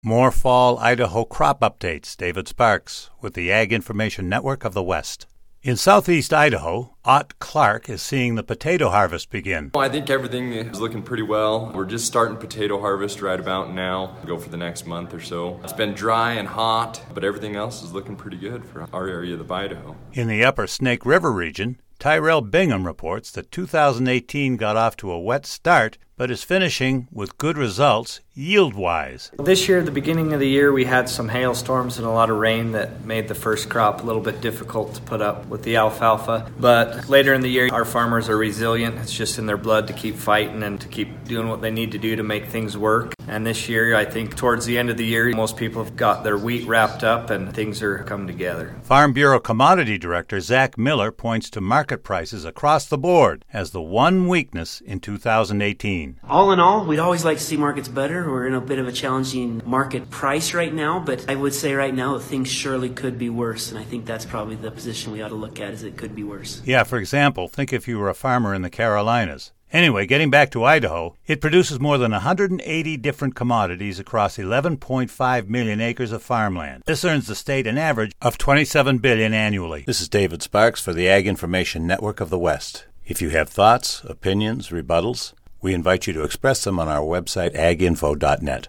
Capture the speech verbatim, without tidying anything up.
More fall Idaho crop updates. David Sparks with the Ag Information Network of the West. In southeast Idaho, Ott Clark is seeing the potato harvest begin. I think everything is looking pretty well. We're just starting potato harvest right about now. Go for the next month or so. It's been dry and hot, but everything else is looking pretty good for our area of Idaho. In the upper Snake River region, Tyrell Bingham reports that two thousand eighteen got off to a wet start, but is finishing with good results yield-wise. This year, at the beginning of the year, we had some hailstorms and a lot of rain that made the first crop a little bit difficult to put up with the alfalfa. But later in the year, our farmers are resilient. It's just in their blood to keep fighting and to keep doing what they need to do to make things work. And this year, I think towards the end of the year, most people have got their wheat wrapped up and things are coming together. Farm Bureau Commodity Director Zach Miller points to market prices across the board as the one weakness in two thousand eighteen. All in all, we'd always like to see markets better. We're in a bit of a challenging market price right now, but I would say right now that things surely could be worse, and I think that's probably the position we ought to look at, is it could be worse. Yeah, for example, think if you were a farmer in the Carolinas. Anyway, getting back to Idaho, it produces more than one hundred eighty different commodities across eleven point five million acres of farmland. This earns the state an average of twenty-seven billion dollars annually. This is David Sparks for the Ag Information Network of the West. If you have thoughts, opinions, rebuttals, we invite you to express them on our website, ag info dot net.